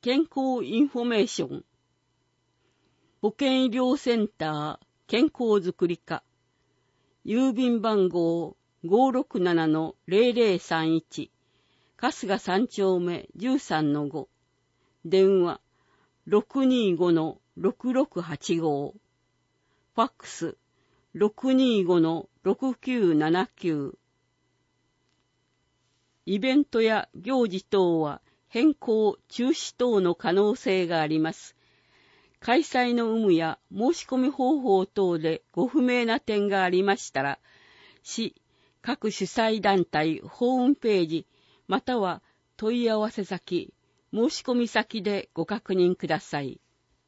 健康インフォメーション。保健医療センター健康づくり課。郵便番号 567-0031。春日三丁目 13-5。電話 625-6685。ファックス 625-6979。イベントや行事等は変更・中止等の可能性があります。開催の有無や申し込み方法等でご不明な点がありましたら、市各主催団体ホームページまたは問い合わせ先、申し込み先でご確認ください。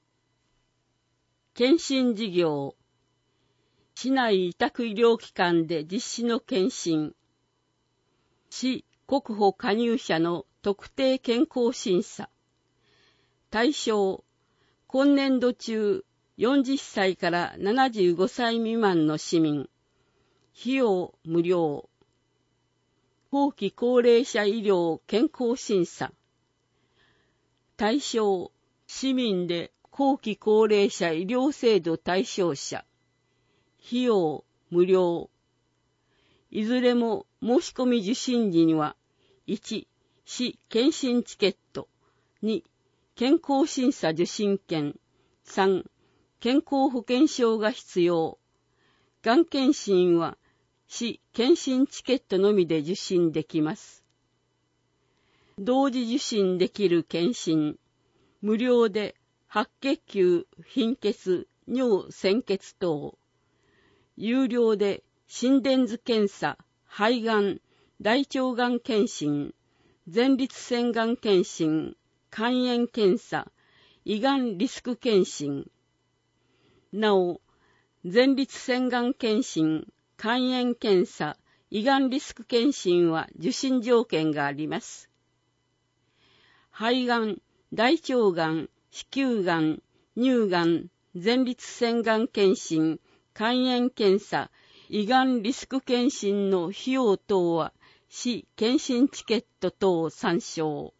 検診事業。市内委託医療機関で実施の検診。市国保加入者の特定健康審査。対象、今年度中40歳から75歳未満の市民。費用無料。後期高齢者医療健康審査。対象、市民で後期高齢者医療制度対象者。費用無料。いずれも申し込み受診時には、1、市検診チケット。2、健康審査受診券。3、健康保険証が必要。がん検診は市検診チケットのみで受診できます。同時受診できる検診。無料で白血球、貧血、尿鮮血等。有料で心電図検査、肺がん、大腸がん検診、前立腺がん検診、肝炎検査、胃がんリスク検診。なお、前立腺がん検診、肝炎検査、胃がんリスク検診は受診条件があります。肺がん、大腸がん、子宮がん、乳がん、前立腺がん検診、肝炎検査、胃がんリスク検診の費用等は市検診チケット等参照。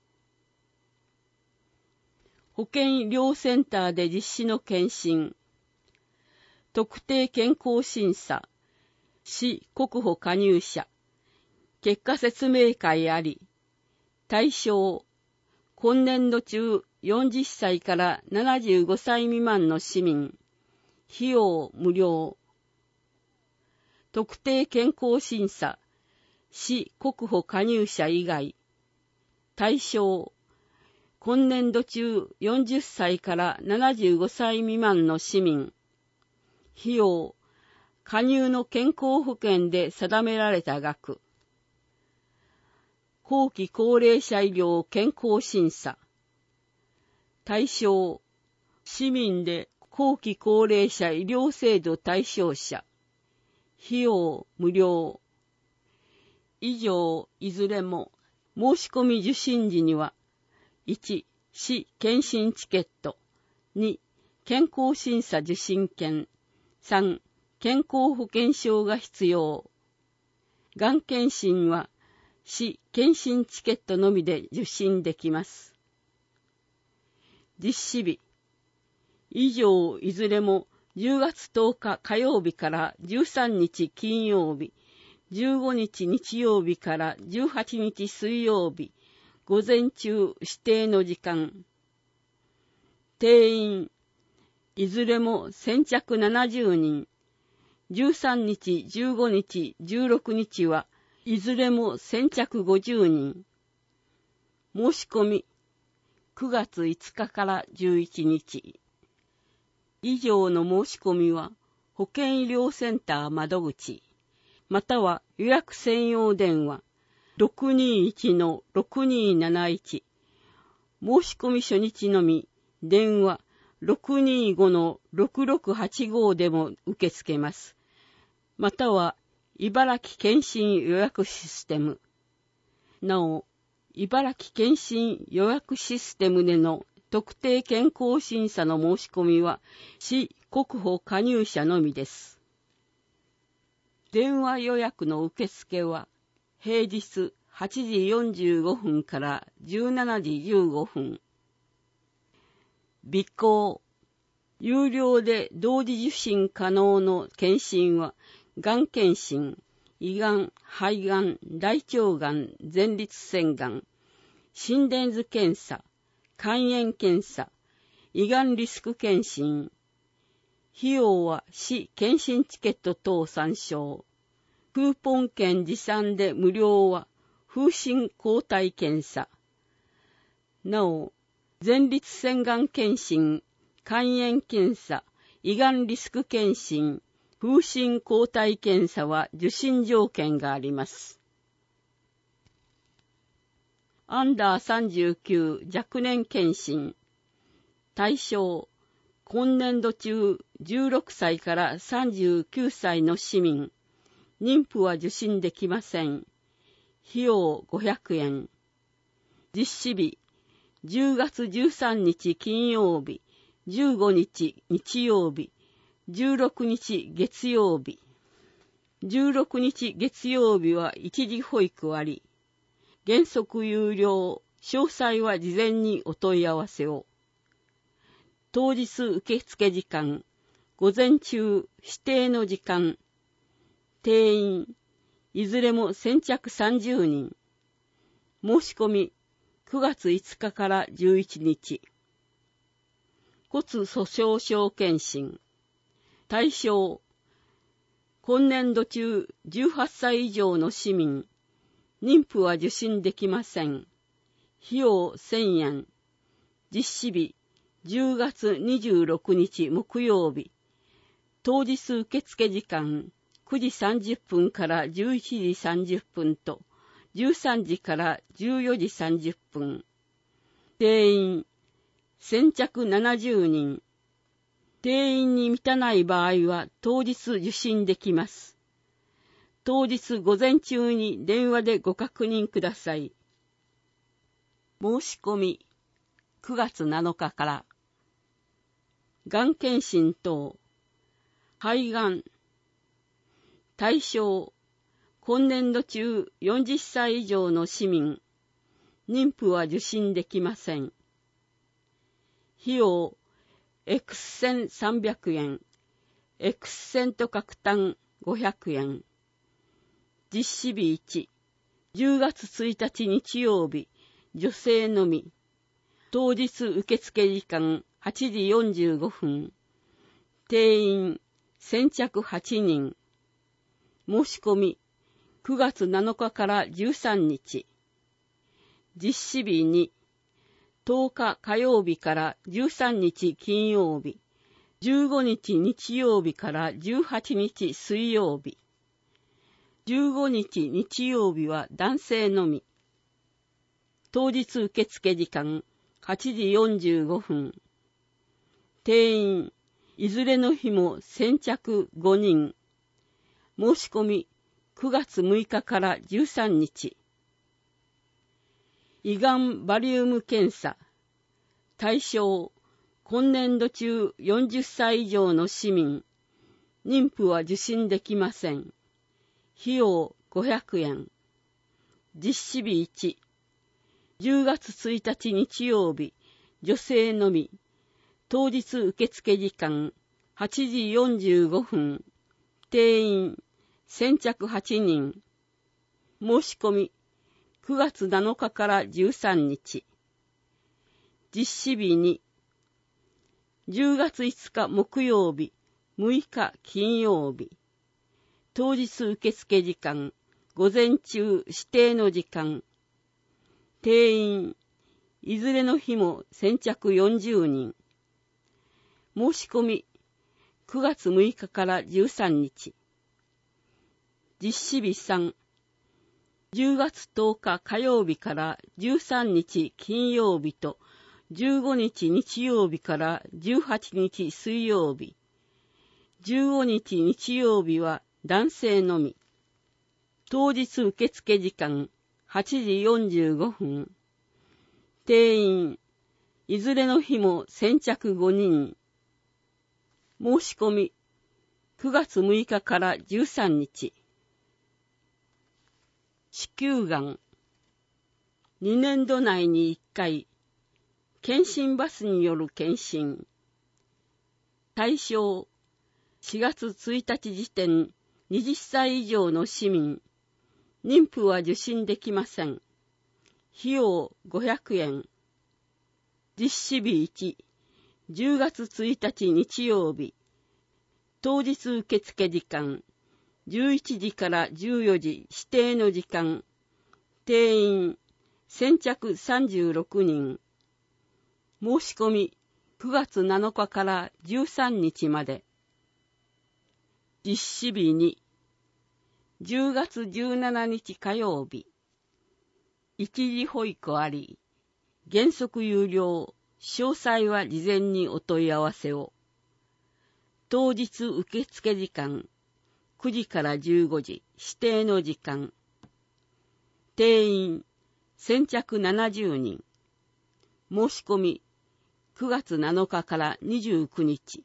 保健医療センターで実施の検診。特定健康審査。市国保加入者。結果説明会あり。対象。今年度中40歳から75歳未満の市民。費用無料。特定健康審査。市国保加入者以外。対象。今年度中40歳から75歳未満の市民。費用。加入の健康保険で定められた額。後期高齢者医療健康審査。対象。市民で後期高齢者医療制度対象者。費用無料。以上いずれも申し込み受診時には、1、市検診チケット。2、健康審査受診券。3、健康保険証が必要。がん検診は市検診チケットのみで受診できます。実施日。以上いずれも10月10日火曜日から13日金曜日、15日日曜日から18日水曜日、午前中指定の時間。定員。いずれも先着70人。13日、15日、16日はいずれも先着50人。申し込み。9月5日から11日。以上の申し込みは保健医療センター窓口、または予約専用電話 621-6271。申し込み初日のみ電話 625-6685 でも受け付けます。または茨城検診予約システム。なお、茨城検診予約システムでの特定健康審査の申し込みは市国保加入者のみです。電話予約の受付は平日8時45分から17時15分。 鼻孔。有料で同時受診可能の検診は、がん検診、胃がん、肺がん、大腸がん、前立腺がん、心電図検査、肝炎検査、胃がんリスク検診。費用は市検診チケット等参照。クーポン券持参で無料は風疹抗体検査。なお、前立腺がん検診、肝炎検査、胃がんリスク検診、風疹抗体検査は受診条件があります。アンダー39若年検診。対象、今年度中16歳から39歳の市民。妊婦は受診できません。費用500円。実施日、10月13日金曜日、15日日曜日、16日月曜日。16日月曜日は一時保育あり。原則有料。詳細は事前にお問い合わせを。当日受付時間、午前中指定の時間。定員、いずれも先着30人。申し込み、9月5日から11日。骨粗鬆症検診。対象、今年度中18歳以上の市民。妊婦は受診できません。費用1000円。実施日、10月26日木曜日。当日受付時間、9時30分から11時30分と、13時から14時30分。定員、先着70人。定員に満たない場合は当日受診できます。当日午前中に電話でご確認ください。申し込み、9月7日から。がん検診等、肺がん。対象、今年度中40歳以上の市民。妊婦は受診できません。費用、X 線300円、X 線と角炭500円。実施日1、10月1日日曜日、女性のみ。当日受付時間8時45分。定員先着8人。申し込み9月7日から13日。実施日2、10日火曜日から13日金曜日。15日日曜日から18日水曜日。15日日曜日は男性のみ。当日受付時間8時45分。定員、いずれの日も先着5人。申し込み9月6日から13日。胃がんバリウム検査。対象、今年度中40歳以上の市民。妊婦は受診できません。費用500円。実施日1、10月1日日曜日、女性のみ。当日受付時間8時45分。定員先着8人。申し込み9月7日から13日。実施日2、10月5日木曜日、6日金曜日。当日受付時間、午前中指定の時間。定員、いずれの日も先着40人。申し込み、9月6日から13日。実施日3、10月10日火曜日から13日金曜日と15日日曜日から18日水曜日。15日日曜日は男性のみ。当日受付時間8時45分。定員、いずれの日も先着5人。申し込み、9月6日から13日。子宮がん。2年度内に1回。 検診バスによる検診。対象、4月1日時点20歳以上の市民。妊婦は受診できません。費用500円。実施日1、10月1日日曜日。当日受付時間、11時から14時指定の時間。定員、先着36人。申し込み、9月7日から13日まで。実施日2、10月17日火曜日。一時保育あり。原則有料。詳細は事前にお問い合わせを。当日受付時間、9時から15時指定の時間。定員、先着70人。申し込み、9月7日から29日。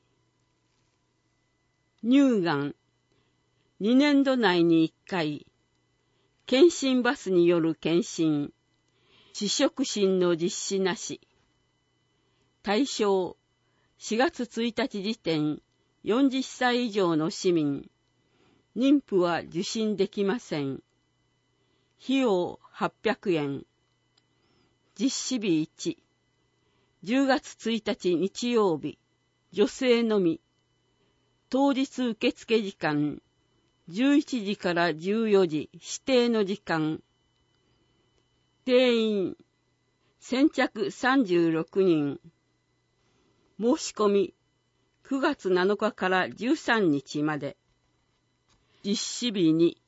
乳がん、2年度内に1回。検診バスによる検診。試食診の実施なし。対象、4月1日時点40歳以上の市民。妊婦は受診できません。費用800円。実施日1、10月1日日曜日。女性のみ。当日受付時間、11時から14時指定の時間。定員、先着36人。申し込み、9月7日から13日まで。実施日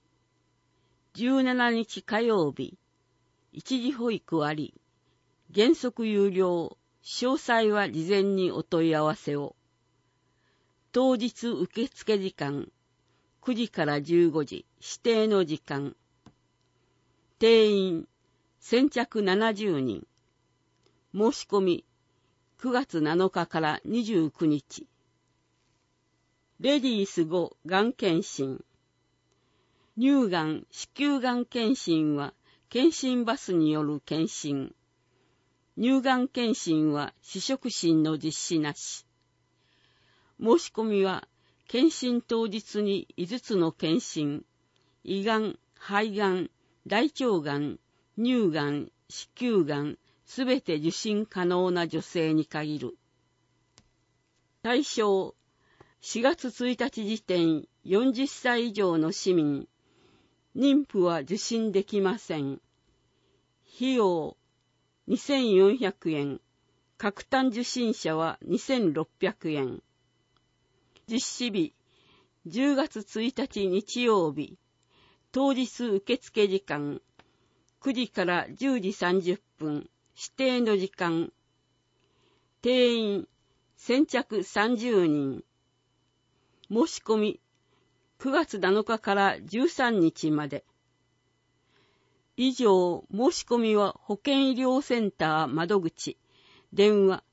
2、17日火曜日。一時保育あり。原則有料。詳細は事前にお問い合わせを。当日受付時間、9時から15時指定の時間。定員、先着70人。申し込み、9月7日から29日。レディース5がん検診。乳がん、子宮がん検診は検診バスによる検診。乳がん検診は試食診の実施なし。申し込みは検診当日に5つの検診、胃がん、肺がん、大腸がん、乳がん、子宮がん、すべて受診可能な女性に限る。対象、4月1日時点40歳以上の市民。妊婦は受診できません。費用、2400円。各単受診者は2600円。実施日、10月1日日曜日。当日受付時間、9時から10時30分。指定の時間。定員、先着30人。申し込み、9月7日から13日まで。以上、申し込みは保健医療センター窓口、電話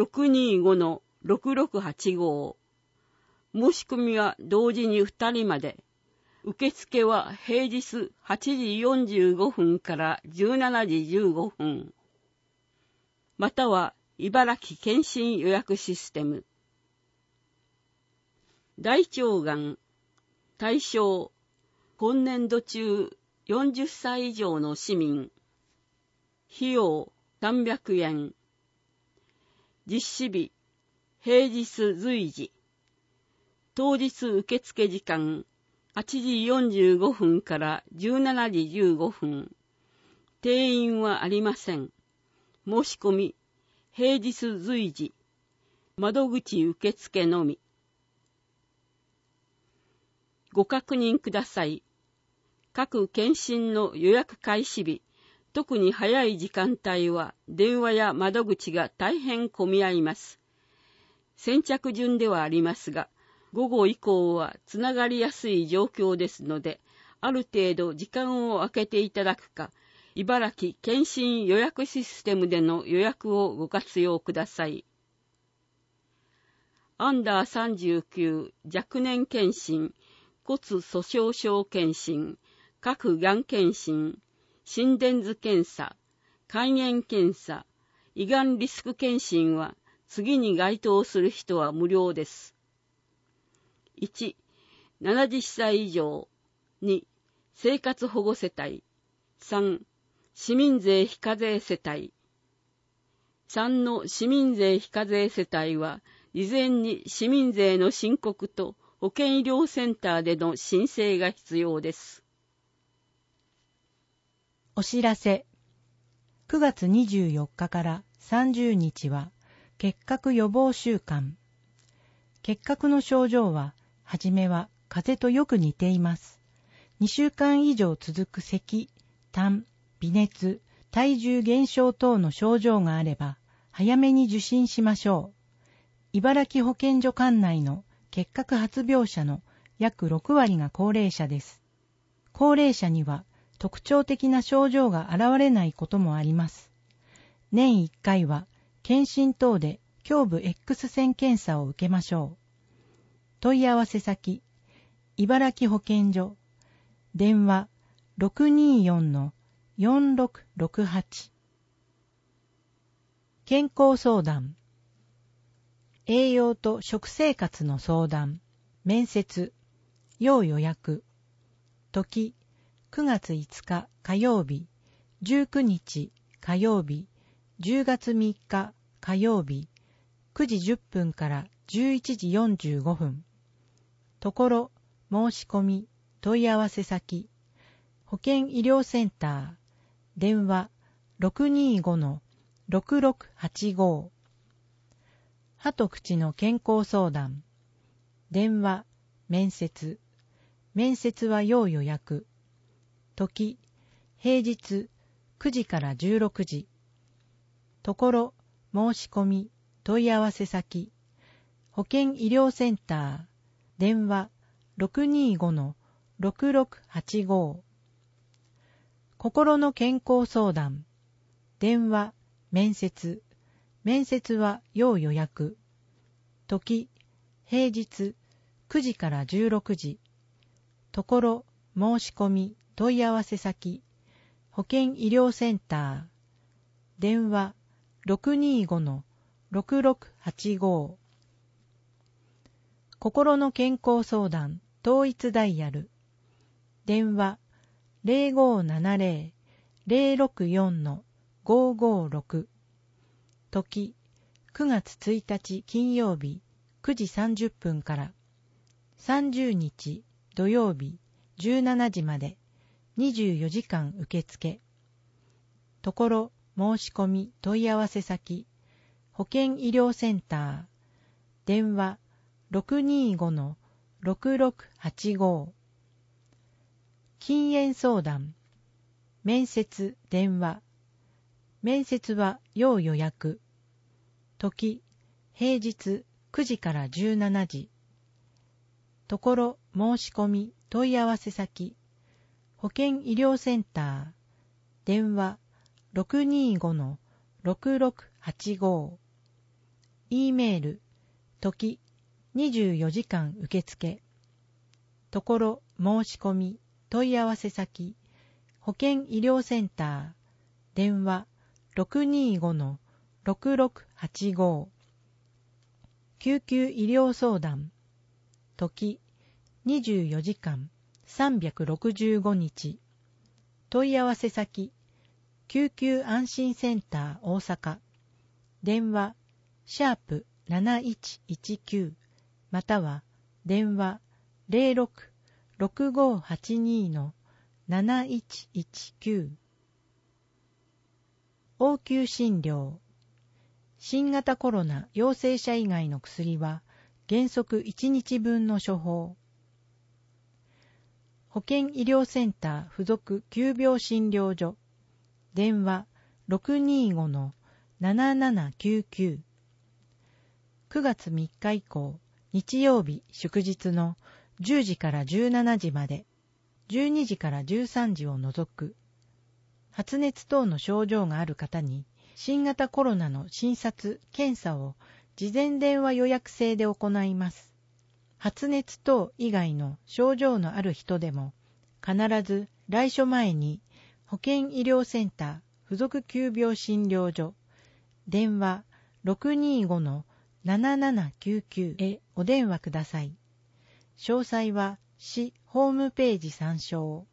625-6685。申し込みは同時に2人まで。受付は平日8時45分から17時15分。または、茨城検診予約システム。大腸がん、対象、今年度中40歳以上の市民。費用300円。実施日、平日随時。当日受付時間、8時45分から17時15分。定員はありません。申し込み、平日随時。窓口受付のみ。ご確認ください。各検診の予約開始日、特に早い時間帯は電話や窓口が大変混み合います。先着順ではありますが、午後以降はつながりやすい状況ですので、ある程度時間を空けていただくか、茨城検診予約システムでの予約をご活用ください。アンダー39若年検診、骨粗鬆症検診、各がん検診、心電図検査、肝炎検査、 胃がんリスク検診は次に該当する人は無料です。1、70歳以上。2、生活保護世帯。3、市民税非課税世帯。3の市民税非課税世帯は、事前に市民税の申告と保健医療センターでの申請が必要です。 お知らせ。9月24日から30日は結核予防週間。結核の症状は、はじめは風邪とよく似ています。2週間以上続く咳、痰、微熱、体重減少等の症状があれば、早めに受診しましょう。茨城保健所管内の結核発病者の約6割が高齢者です。高齢者には特徴的な症状が現れないこともあります。年1回は検診等で胸部 X 線検査を受けましょう。問い合わせ先、茨城保健所、電話 624-4668。健康相談、栄養と食生活の相談、面接、要予約。時、9月5日火曜日、19日火曜日、10月3日火曜日、9時10分から11時45分。ところ、申し込み、問い合わせ先、保健医療センター、電話 625-6685。歯と口の健康相談、電話、面接。面接は要予約。時、平日9時から16時。ところ、申し込み、問い合わせ先、保健医療センター、電話 625-6685。心の健康相談、電話、面接。面接は要予約。時、平日9時から16時。ところ、申し込み、問い合わせ先、保健医療センター、電話 625-6685。心の健康相談統一ダイヤル、電話 0570-064-556。時、9月1日金曜日9時30分から30日土曜日17時まで24時間受付。ところ、申し込み問い合わせ先、保健医療センター、電話 625-6685。禁煙相談、面接電話。面接は要予約。時、平日9時から17時。ところ、申し込み問い合わせ先、保健医療センター、電話 625-6685。E メール、時、24時間受付。ところ、申し込み問い合わせ先、保健医療センター、電話 625-6685。救急医療相談、時、24時間365日。問い合わせ先、救急安心センター大阪、電話#7119または電話 06-6582-7119。応急診療、新型コロナ陽性者以外の薬は原則1日分の処方。保健医療センター附属急病診療所、電話 625-7799。9月3日以降、日曜日祝日の10時から17時まで、12時から13時を除く。発熱等の症状がある方に、新型コロナの診察・検査を事前電話予約制で行います。発熱等以外の症状のある人でも、必ず来所前に保健医療センター附属急病診療所、 電話 625-7799 へお電話ください。詳細は市ホームページ参照。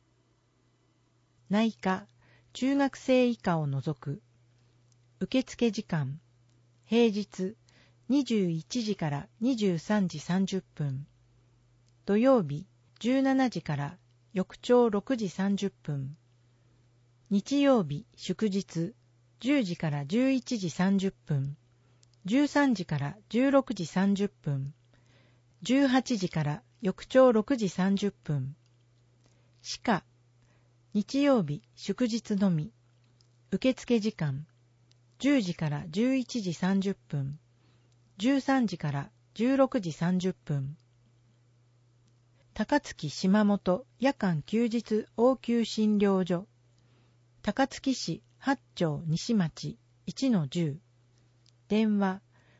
内科、中学生以下を除く。受付時間、平日21時から23時30分。土曜日17時から翌朝6時30分。日曜日祝日10時から11時30分。13時から16時30分。18時から翌朝6時30分。歯科、日曜日祝日のみ。受付時間、10時から11時30分。13時から16時30分。高槻島本夜間休日応急診療所。高槻市八町西町 1-10。電話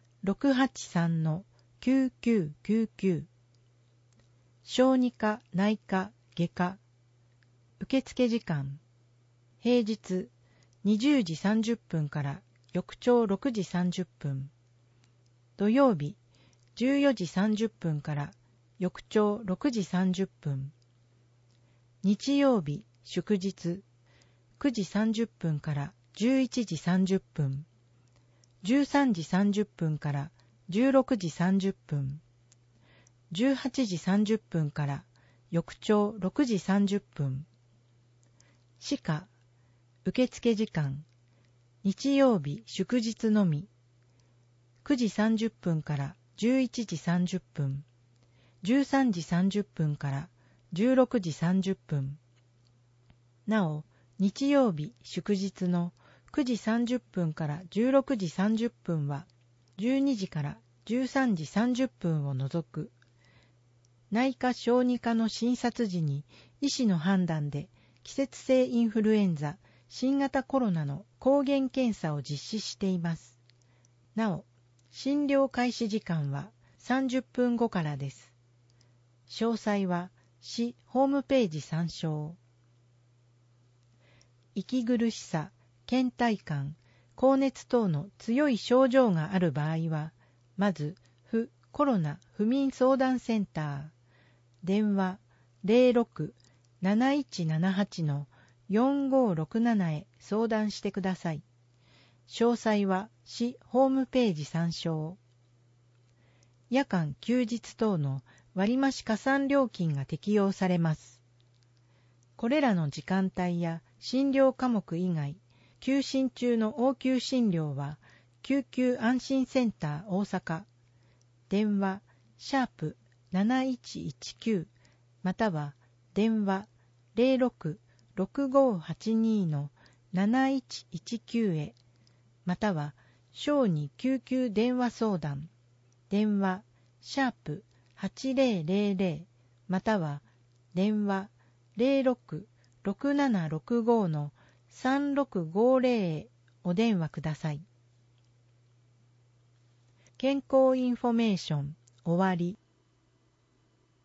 683-9999。小児科内科外科。受付時間、平日20時30分から翌朝6時30分。土曜日14時30分から翌朝6時30分。日曜日祝日9時30分から11時30分。13時30分から16時30分。18時30分から翌朝6時30分。歯科、受付時間、日曜日祝日のみ。9時30分から11時30分。13時30分から16時30分。なお、日曜日祝日の9時30分から16時30分は12時から13時30分を除く。内科小児科の診察時に医師の判断で季節性インフルエンザ、新型コロナの抗原検査を実施しています。なお、診療開始時間は30分後からです。詳細は市ホームページ参照。息苦しさ、倦怠感、高熱等の強い症状がある場合は、まず、府コロナ不眠相談センター、電話 06-7178-4567 へ相談してください。詳細は市ホームページ参照。夜間休日等の割増加算料金が適用されます。これらの時間帯や診療科目以外、休診中の応急診療は救急安心センター大阪、電話#7119または電話 06-6582-7119 へ、または小児救急電話相談、電話#8000または電話 06-6765-3650 へお電話ください。健康インフォメーション終わり。